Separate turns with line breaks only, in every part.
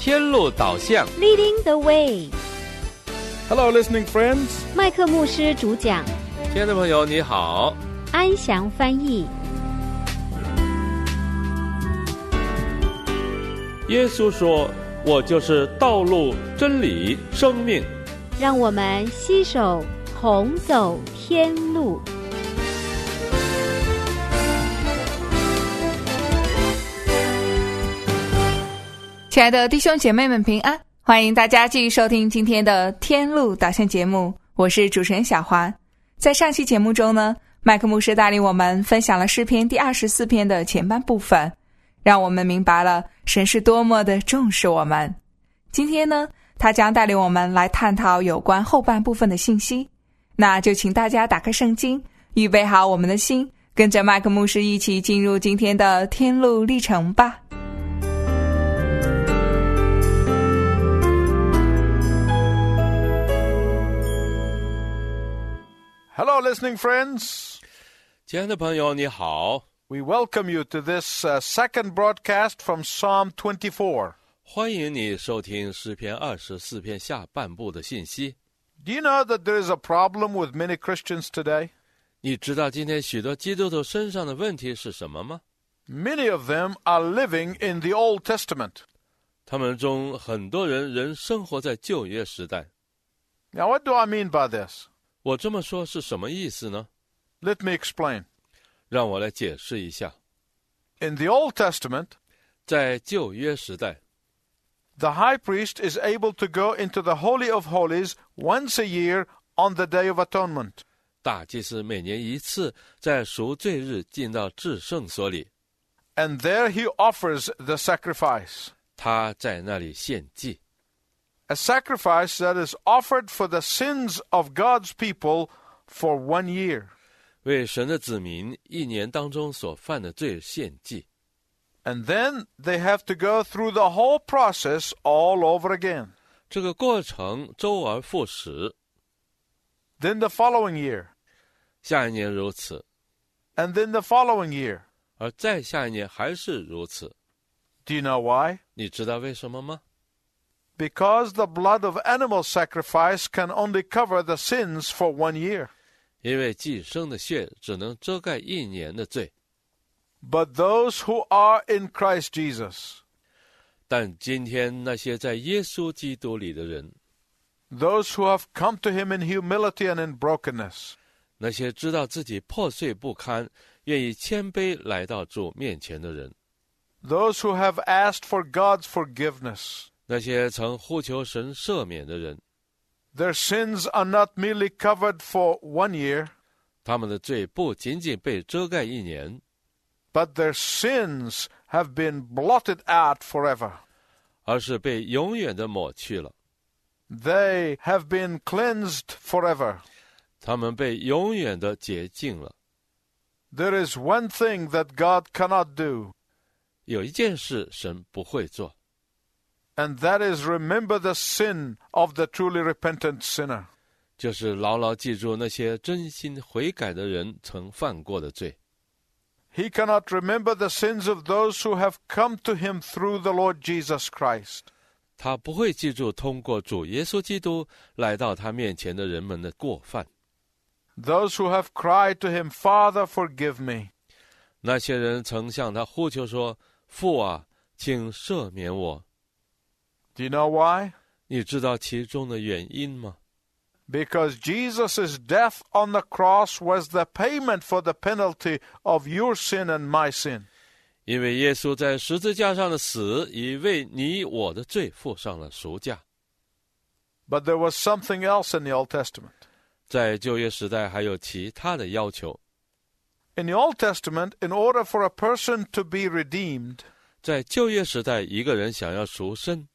天路导向
Leading the way.
Hello, listening friends.
麦克牧师主讲，
亲爱的朋友你好，
安祥翻译。
耶稣说，我就是道路、真理、生命。
让我们携手同走天路。
亲爱的弟兄姐妹们平安，欢迎大家继续收听今天的天路导向节目，我是主持人小华。在上期节目中呢，麦克牧师带领我们分享了诗篇第24篇的前半部分，让我们明白了神是多么的重视我们。今天呢，他将带领我们来探讨有关后半部分的信息，那就请大家打开圣经，预备好我们的心，跟着麦克牧师一起进入今天的天路历程吧。
Hello, listening friends.
亲爱的朋友你好，
We welcome you to this second broadcast from Psalm 24.
欢迎你收听诗篇24篇下半部的信息。
Do you know that there is a problem with many Christians today?
你知道今天许多基督徒身上的问题是什么吗？
Many of them are living in the Old Testament.
他们中很多人仍生活在旧约时代。
Now, what do I mean by this?
我这么说是什么意思呢？
Let me explain.
让我来解释一下。
In the Old Testament,
在旧约时代，
the high priest is able to go into the Holy of Holies once a year on the Day of Atonement.
大祭司每年一次在赎罪日进到至圣所里，
And there he offers the sacrifice.
他在那里献祭，
A sacrifice that is offered for the sins of God's people for 1 year.
为神的子民一年当中所犯的罪献祭。
And then they have to go through the whole process all over again.
这个过程周而复始，
Then the following year.
下一年如此，
And then the following year.
而再下一年还是如此。
Do you know why?
你知道为什么吗？
Because the blood of animal sacrifice can only cover the sins for 1 year.
因为寄生的血只能遮盖一年的罪。
But those who are in Christ Jesus,
但今天那些在耶稣基督里的人，
those who have come to him in humility and in brokenness,
那些知道自己破碎不堪，愿意谦卑来到主面前的人，
those who have asked for God's forgiveness,
那些曾呼求神赦免的人，
their sins are not merely covered for 1 year,
他们的罪不仅仅被遮盖一年，
but their sins have been blotted out forever.
而是被永远的抹去了。
They have been cleansed forever.
他们被永远的洁净了。
There is one thing that God cannot do,
有一件事神不会做，
and that is remember the sin of the truly repentant sinner.
就是牢牢记住那些真心悔改的人曾犯过的罪。
He cannot remember the sins of those who have come to him through the Lord Jesus Christ.
他不会记住通过主耶稣基督来到他面前的人们的过犯。
Those who have cried to him, Father, forgive me.
那些人曾向他呼求说，父啊，请赦免我。
Do you know why?
你知道其中的原因吗？
Because Jesus' death on the cross was the payment for the penalty of your sin and my sin.
因为耶稣在十字架上的死，已为你我的罪付上了赎价。
But there was something else in the Old Testament.
在旧约时代还有其他的要求。
In the Old Testament, in order for a person to be redeemed,
在旧约时代，一个人想要赎身，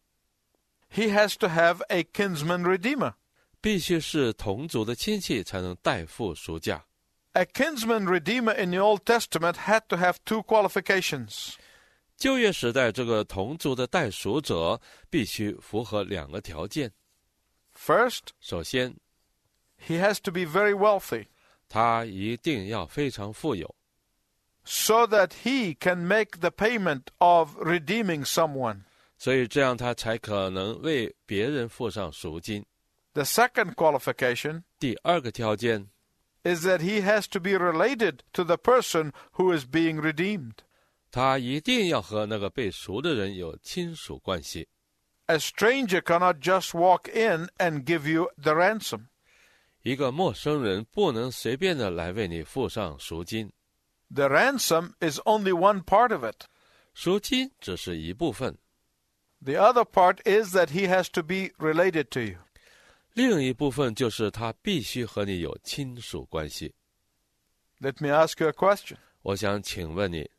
he has to have a kinsman redeemer.
必须是同族的亲戚才能代付赎价。
A kinsman redeemer in the Old Testament had to have 2 qualifications.
旧约时代，这个同族的代赎者必须符合2个条件。
First,
首先，
he has to be very wealthy,
他一定要非常富有，
so that he can make the payment of redeeming someone.
所以这样他才可能为别人付上赎金。
The second qualification
第二个条件
is that he has to be related to the person who is being redeemed.
他一定要和那个被赎的人有亲属关系。
A stranger cannot just walk in and give you the ransom.
一个陌生人不能随便的来为你付上赎金，
The ransom is only one part of it.
赎金只是一部分，
The other part is that he has to be related to you.
另一部分就是他必须和你有亲属关系。
Let me ask you a question.
我想请问你，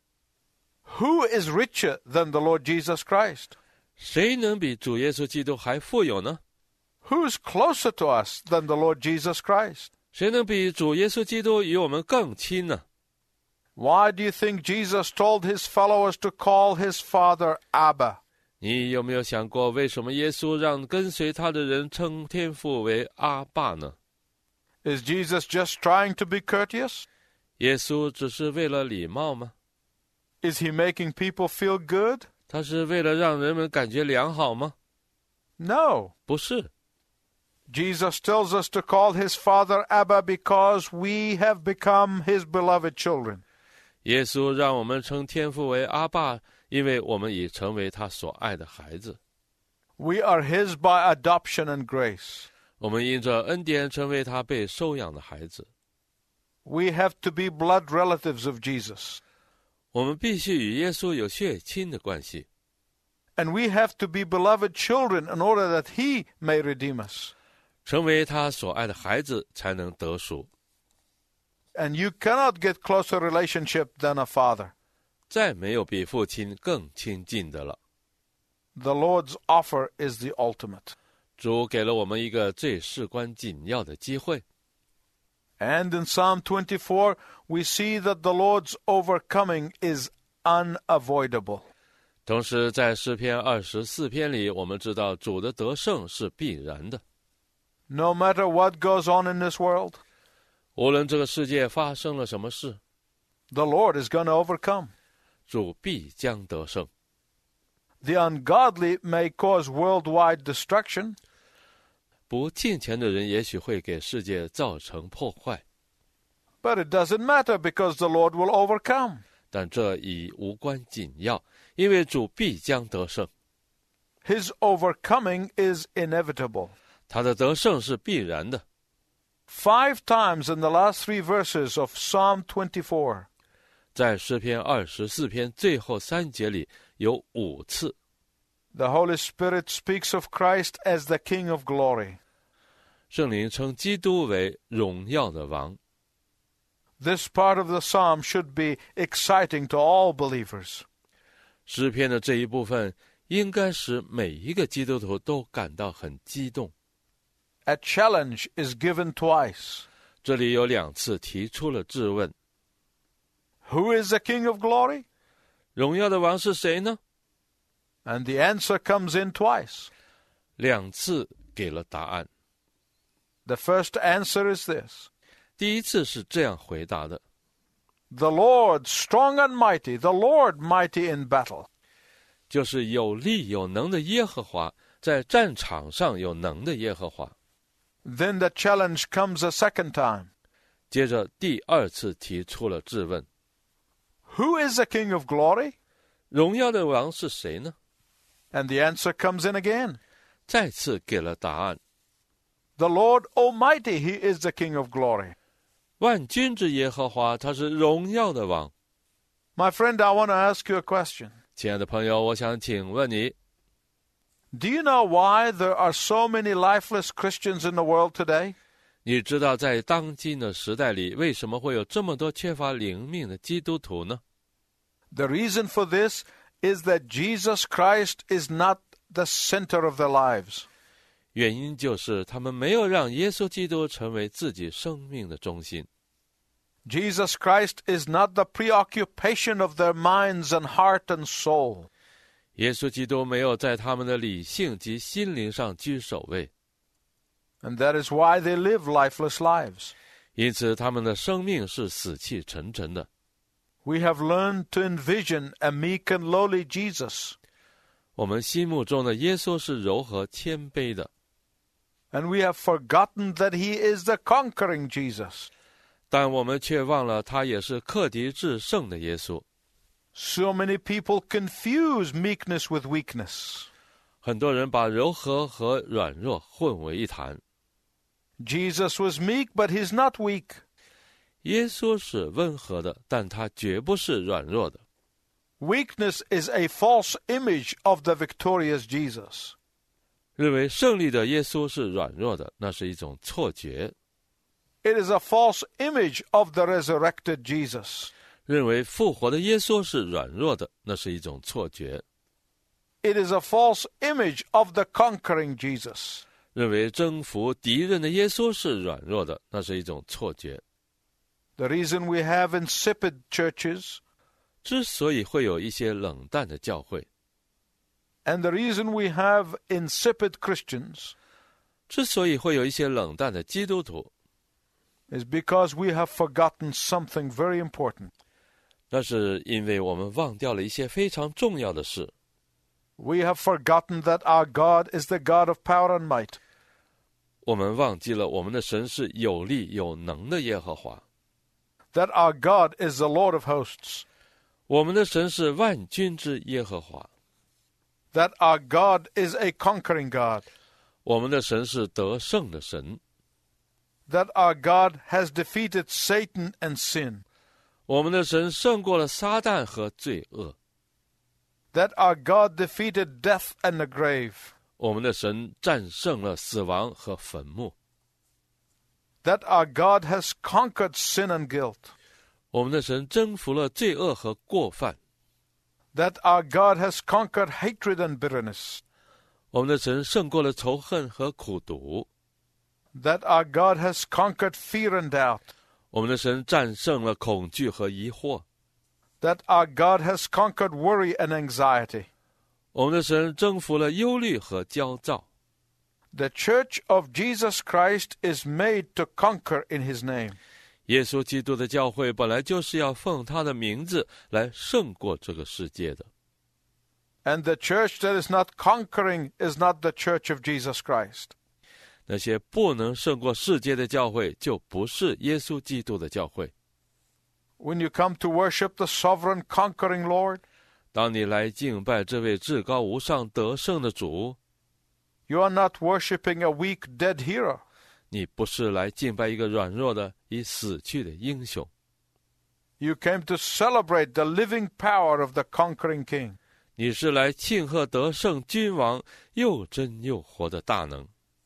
Who is richer than the Lord Jesus Christ?
谁能比主耶稣基督还富有呢？
Who's closer to us than the Lord Jesus Christ?
谁能比主耶稣基督与我们更亲呢？
Why do you think Jesus told his followers to call his Father Abba?
你有没有想过，为什么耶稣让跟随他的人称天父为阿爸呢？
Is Jesus just trying to be courteous?
耶稣只是为了礼貌吗？
Is he making people feel good?
他是为了让人们感觉良好吗？
No.
不是。
Jesus tells us to call his Father Abba because we have become his beloved children.
耶稣让我们称天父为阿爸，因为我们已成为他所爱的孩子。
We are his by adoption and grace.
我们因着恩典成为他被收养的孩子。
We have to be blood relatives of Jesus.
我们必须与耶稣有血亲的关系，
And we have to be beloved children in order that he may redeem us.
成为他所爱的孩子，才能得赎。
And you cannot get closer relationship than a father.
再没有比父亲更亲近的了。
The Lord's offer is the ultimate.
主给了我们一个最事关紧要的机会。
And in Psalm 24, we see that the Lord's overcoming is unavoidable.
同时在诗篇24篇里，我们知道主的得胜是必然的。
No matter what goes on in this world,
无论这个世界发生了什么事，
the Lord is going to overcome.
主必将得胜。
The ungodly may cause worldwide destruction,
不敬虔的人也许会给世界造成破坏，
but it doesn't matter because the Lord will overcome.
但这已无关紧要，因为主必将得胜。
His overcoming is inevitable.
他的得胜是必然的。
5 times in the last 3 verses of Psalm 24,
在诗篇24篇最后3节里有5次，
the Holy Spirit speaks of Christ as the King of glory.
圣灵称基督为荣耀的王。
This part of the psalm should be exciting to all believers.
诗篇的这一部分应该使每一个基督徒都感到很激动。
A challenge is given twice.
这里有2次提出了质问：
Who is the King of glory?
荣耀的王是谁呢？
And the answer comes in twice.
2次给了答案。
The first answer is this.
第一次是这样回答的：
The Lord strong and mighty, the Lord mighty in battle.
就是有力有能的耶和华，在战场上有能的耶和华。
Then the challenge comes a second time.
接着第2次提出了质问：
Who is the King of glory?
荣耀的王是谁呢？
And the answer comes in again.
再次给了答案：
The Lord Almighty, he is the King of glory.
万军之耶和华，他是荣耀的王。
My friend, I want to ask you a question.
亲爱的朋友，我想请问你，
Do you know why there are so many lifeless Christians in the world today?
你知道在当今的时代里，为什么会有这么多缺乏灵命的基督徒呢？
The reason for this is that Jesus Christ is not the center of their lives.
原因就是他们没有让耶稣基督成为自己生命的中心。
Jesus Christ is not the preoccupation of their minds and heart and soul.
耶稣基督没有在他们的理性及心灵上居首位，
And that is why they live lifeless lives.
因此他们的生命是死气沉沉的。
We have learned to envision a meek and lowly Jesus.
我们心目中的耶稣是柔和谦卑的，
And we have forgotten that he is the conquering Jesus.
但我们却忘了他也是克敌制胜的耶稣。
So many people confuse meekness with weakness.
很多人把柔和和软弱混为一谈。
Jesus was meek, but he's not weak.
耶稣是温和的，但他绝不是软弱的。
Weakness is a false image of the victorious Jesus.
认为胜利的耶稣是软弱的，那是一种错觉。
It is a false image of the resurrected Jesus.
认为复活的耶稣是软弱的，那是一种错觉。
It is a false image of the conquering Jesus.
认为征服敌人的耶稣是软弱的，那是一种错觉。
The reason we have insipid churches,
之所以会有一些冷淡的教会，
and the reason we have insipid Christians,
之所以会有一些冷淡的基督徒，
is because we have forgotten something very important.
那是因为我们忘掉了一些非常重要的事。
We have forgotten that our God is the God of power and might.
我们忘记了我们的神是有力有能的耶和华，
That our God is the Lord of hosts.
我们的神是万军之耶和华，
That our God is a conquering God.
我们的神是得胜的神，
That our God has defeated Satan and sin.
我们的神胜过了撒旦和罪恶，
That our God defeated death and the grave.
我们的神战胜了死亡和坟墓，
That our God has conquered sin and guilt.
我们的神征服了罪恶和过犯，
That our God has conquered hatred and bitterness.
我们的神胜过了仇恨和苦毒，
That our God has conquered fear and doubt.
我们的神战胜了恐惧和疑惑，
That our God has conquered worry and anxiety.
我们的神征服了忧虑和焦躁。
The church of Jesus Christ is made to conquer in his name.
耶稣基督的教会本来就是要奉他的名字来胜过这个世界的，
And the church that is not conquering is not the church of Jesus Christ.
那些不能胜过世界的教会就不是耶稣基督的教会。
When you come to worship the sovereign conquering Lord,
当你来敬拜这位至高无上得胜的主，
you are not worshiping a weak dead hero.
你不是来敬拜一个软弱的已死去的英雄，
You came to celebrate the living power of the conquering King.
你是来庆贺得胜君王又真又活的大能。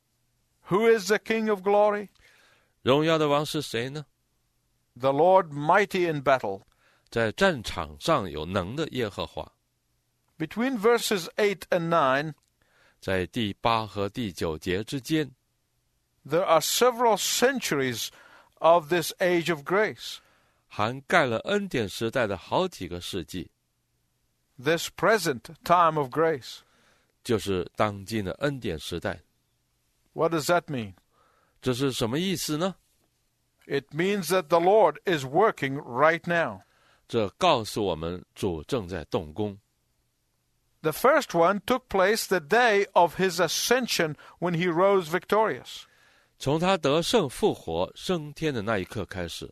Who is the King of glory?
荣耀的王是谁呢？
The Lord mighty in battle.
在战场上有能的耶和华。
Between verses 8 and 9,
在第8和第9节之间，
there are several centuries of this age of grace.
涵盖了恩典时代的好几个世纪，
This present time of grace.
就是当今的恩典时代。
What does that mean?
这是什么意思呢？
It means that the Lord is working right now.
这告诉我们主正在动工。
The first one took place the day of his ascension when he rose victorious.
从他得胜复活升天的那一刻开始，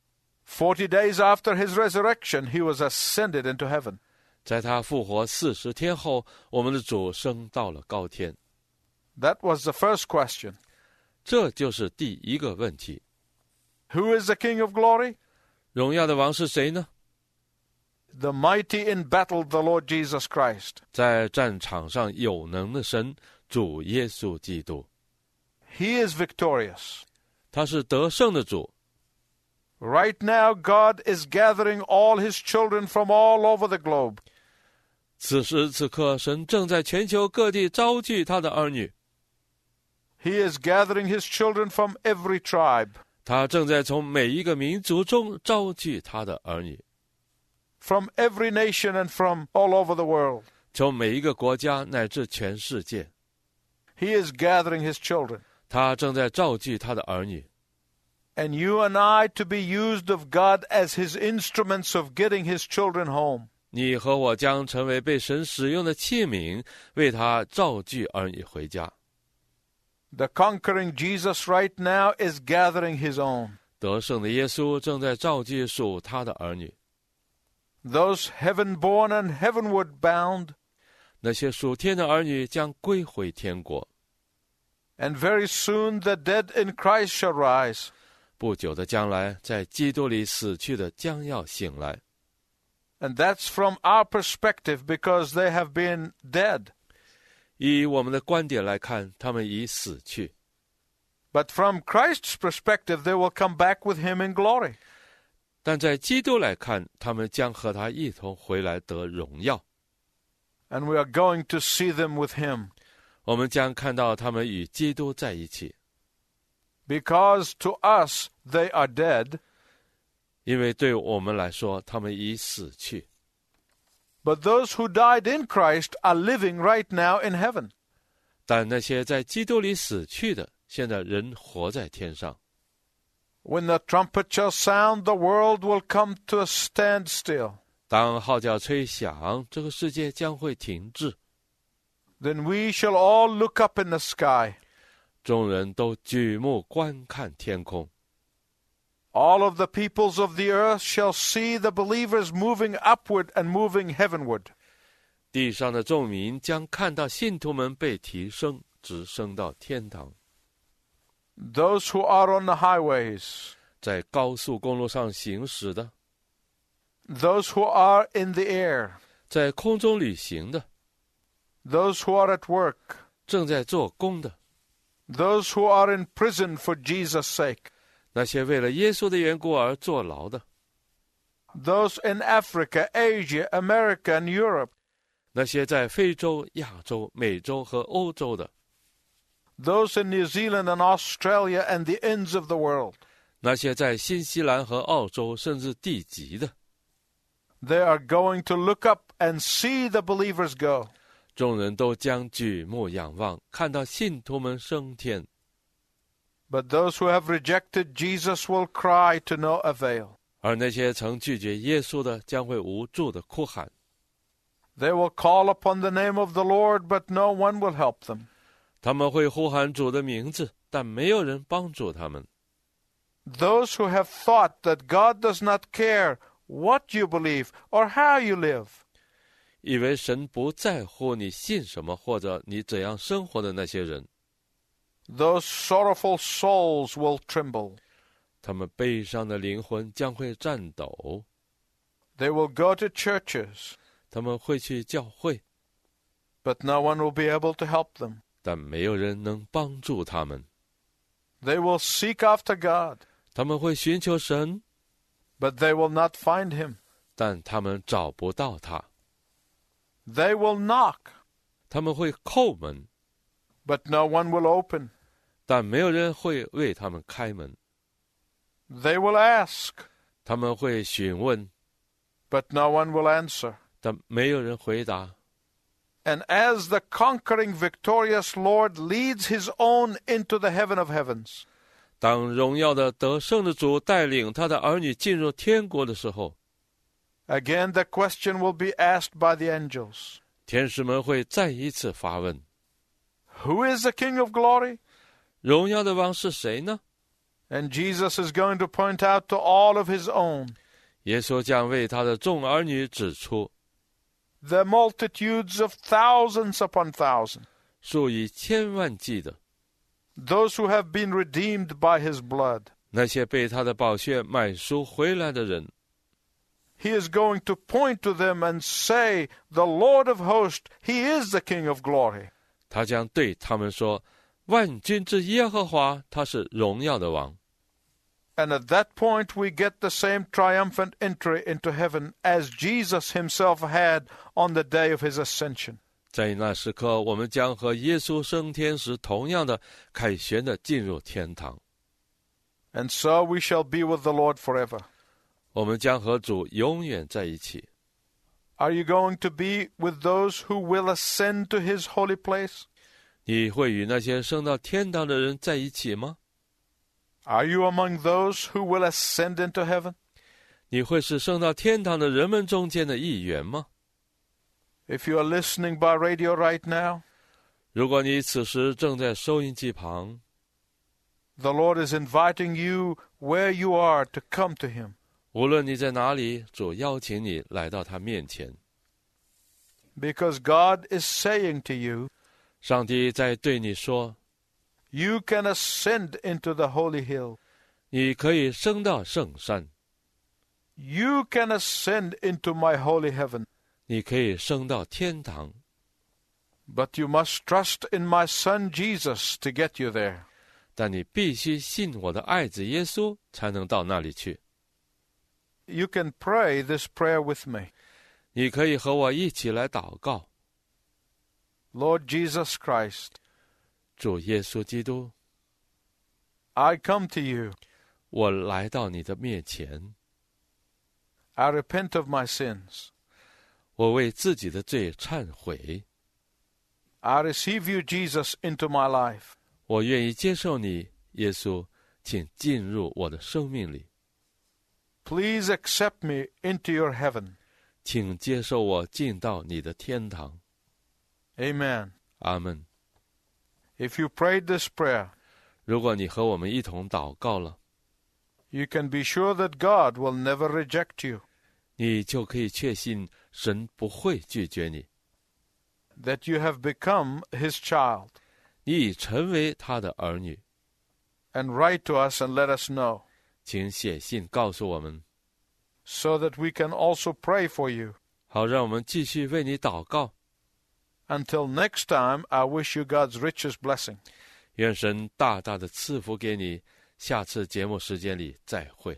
40 days after his resurrection, he was ascended into heaven.
在他复活40天后，我们的主升到了高天。
That was the first question.
这就是第一个问题。
Who is the King of glory?
荣耀的王是谁呢？
The mighty in battle, the Lord Jesus Christ.
在战场上有能的神，主耶稣基督。
He is victorious.
他是得胜的主。
Right now, God is gathering all his children from all over the globe.
此时此刻，神正在全球各地招聚他的儿女。
He is gathering his children from every tribe,
他正在从每一个民族中招聚他的儿女，
from every nation and from all over the world.
从每一个国家乃至全世界。
He is gathering his children.
他正在召聚他的儿女。
And you and I to be used of God as his instruments of getting his children home.
你和我将成为被神使用的器皿，为他召聚儿女回家。
The conquering Jesus right now is gathering his own.
得胜的耶稣正在召集属他的儿女，
Those heaven-born and heavenward bound,
那些属天的儿女将归回天国。
and very soon the dead in Christ shall rise.
不久的将来，在基督里死去的将要醒来。
And that's from our perspective because they have been dead.
以我们的观点来看，他们已死去。
But from Christ's perspective, they will come back with him in glory.
但在基督来看，他们将和他一同回来得荣耀。
And we are going to see them with him.
我们将看到他们与基督在一起，
Because to us they are dead,
因为对我们来说，他们已死去。
but those who died in Christ are living right now in heaven.
但那些在基督里死去的，现在人活在天上。
When the trumpet shall sound, the world will come to a standstill.
当号角吹响，这个世界将会停滞。
Then we shall all look up in the sky.
众人都举目观看天空，
All of the peoples of the earth shall see the believers moving upward and moving heavenward.
地上的众民将看到信徒们被提升，直升到天堂。
Those who are on the highways,
在高速公路上行驶的，
those who are in the air,
在空中旅行的，
those who are at work,
正在做工的，
those who are in prison for Jesus' sake,
那些为了耶稣的缘故而坐牢的，
those in Africa, Asia, America, and Europe,
那些在非洲、亚洲、美洲和欧洲的，
those in New Zealand and Australia and the ends of the world.
那些在新西兰和澳洲甚至地极的，
They are going to look up and see the believers go.
众人都将举目仰望，看到信徒们升天。
But those who have rejected Jesus will cry to no avail.
而那些曾拒绝耶稣的，将会无助的哭喊。
They will call upon the name of the Lord, but no one will help them.
他们会呼喊主的名字，但没有人帮助他们。
Those who have thought that God does not care what you believe or how you live,
以为神不在乎你信什么或者你怎样生活的那些人，
those sorrowful souls will tremble.
他们悲伤的灵魂将会颤抖。
They will go to churches,
他们会去教会，
but no one will be able to help them.
但没有人能帮助他们。
They will seek after God,
他们会寻求神，
but they will not find him.
但他们找不到他。
They will knock,
他们会叩门，
but no one will open.
但没有人会为他们开门。
They will ask,
他们会询问，
but no one will answer.
但没有人回答。
And as the conquering victorious Lord leads his own into the heaven of heavens,
当荣耀的得胜的主带领他的儿女进入天国的时候，
again the question will be asked by the angels.
天使们会再一次发问：
Who is the King of glory?
荣耀的王是谁呢？
And Jesus is going to point out to all of his own,
耶稣将为他的众儿女指出，
the multitudes of thousands upon thousands,
数以千万计的
those who have been redeemed by his blood.
那些被他的宝血买赎回来的人。
He is going to point to them and say, the Lord of hosts, he is the King of glory.
他将对他们说：万军之耶和华，他是荣耀的王。
And at that point we get the same triumphant entry into heaven as Jesus himself had on the day of his ascension.
在那时刻，我们将和耶稣升天时同样的凯旋的进入天堂。
And so we shall be with the Lord forever.
我们将和主永远在一起。
Are you going to be with those who will ascend to his holy place?
你会与那些升到天堂的人在一起吗？
Are you among those who will ascend into heaven?
你会是升到天堂的人们中间的一员吗？
If you are listening by radio right now,
如果你此时正在收音机旁，
the Lord is inviting you where you are to come to Him.
无论你在哪里，主邀请你来到他面前。
Because God is saying to you,
上帝在对你说，
you can ascend into the holy hill.
你可以升到圣山，
You can ascend into my holy heaven.
你可以升到天堂，
But you must trust in my Son Jesus to get you there.
但你必须信我的爱子耶稣，才能到那里去。
You can pray this prayer with me.
你可以和我一起来祷告。
Lord Jesus Christ,
主耶稣基督，
I come to you.
我来到你的面前，
I repent of my sins.
我为自己的罪忏悔，
I receive you, Jesus, into my life.
我愿意接受你，耶稣，请进入我的生命里，
Please accept me into your heaven.
请接受我进到你的天堂。
Amen.
阿们。
If you prayed this prayer,
如果你和我们一同祷告了，
you can be sure that God will never reject you,
你就可以确信神不会拒绝你，
that you have become His child.
你已成为他的儿女。
And write to us and let us know,
请写信告诉我们，
so that we can also pray for you.
好让我们继续为你祷告。
Until next time, I wish you God's richest blessing.
愿神大大的赐福给你，下次节目时间里再会。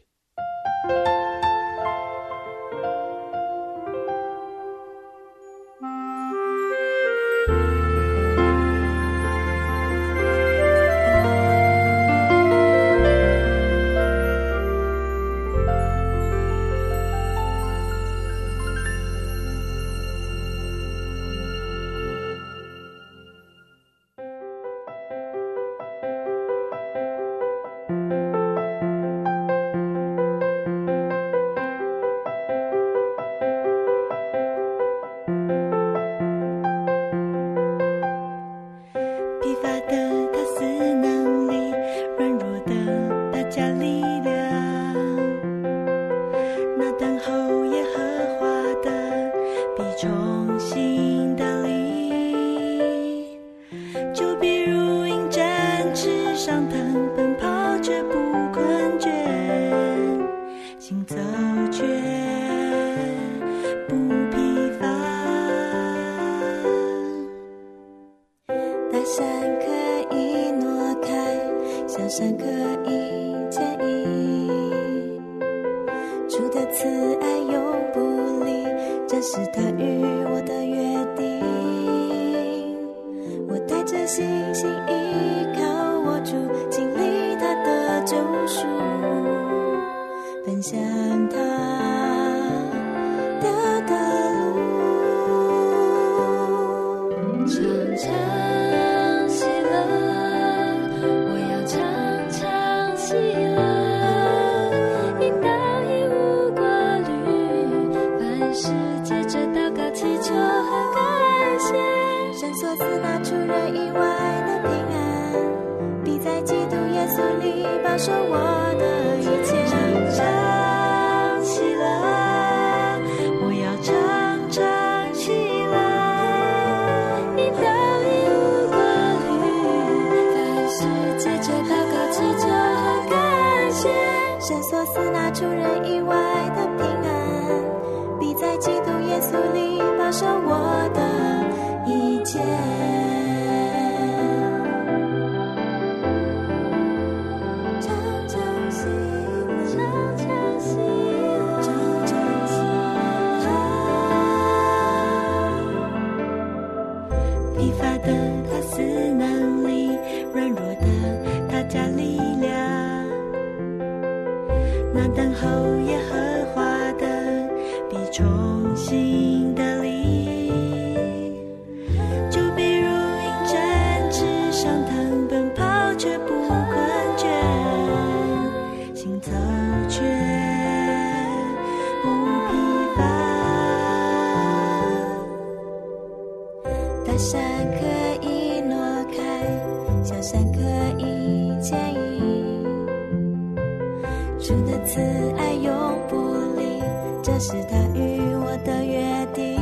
可以挪开，小山可以牵引。主的慈爱永不离，这是他与我的约定。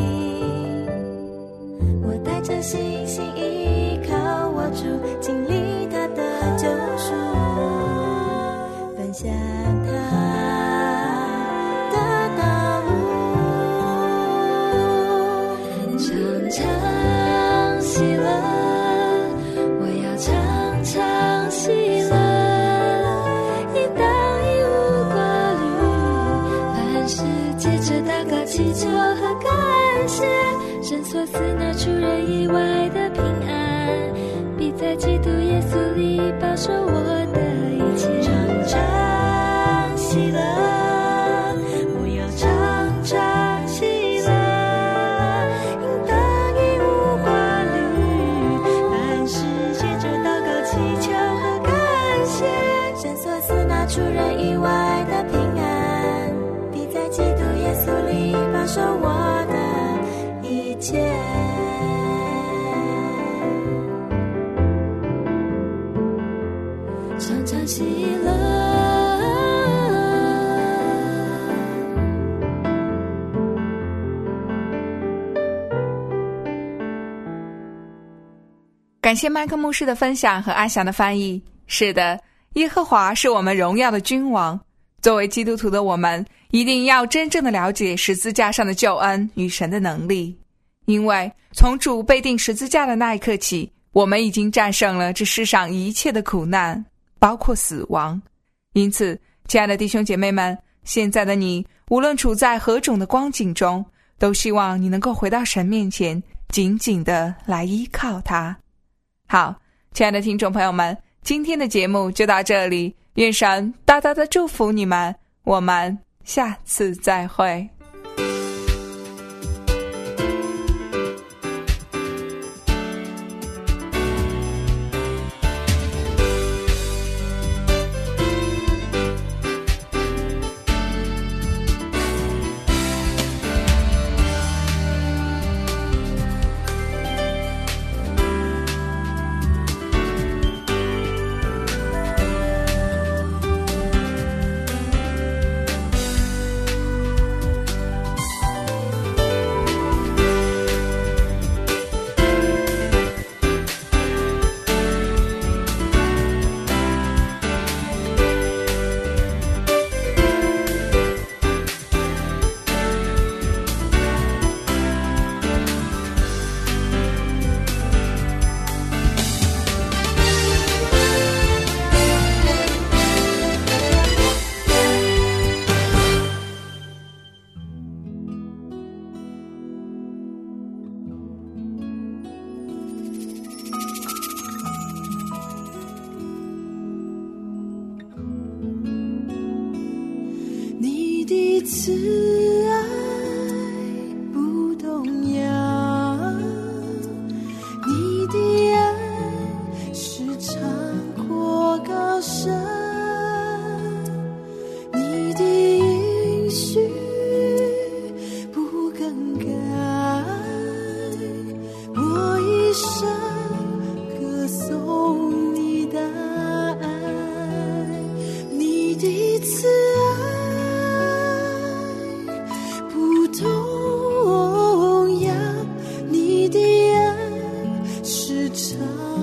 我带着信心依靠我主，经历他的救赎，奔向他祈求和感谢，神所赐那出人意外的平安，必在基督耶稣里保守我的一切。常常喜乐，我要常常喜乐，应当义无挂虑，凡事借着祷告祈求和感谢，神所赐那出人意外的平安，必在基督耶稣里保守我的一切。常常喜乐。
感谢麦克牧师的分享和阿翔的翻译。是的，耶和华是我们荣耀的君王。作为基督徒的我们，一定要真正的了解十字架上的救恩与神的能力，因为从主被钉十字架的那一刻起，我们已经战胜了这世上一切的苦难，包括死亡。因此，亲爱的弟兄姐妹们，现在的你无论处在何种的光景中，都希望你能够回到神面前，紧紧的来依靠他。好，亲爱的听众朋友们，今天的节目就到这里，愿神大大的祝福你们，我们下次再会。
慈爱不动摇，你的爱是长阔高深，你的应许不更改，我一生歌颂你的爱，你的慈爱动摇，你的爱是长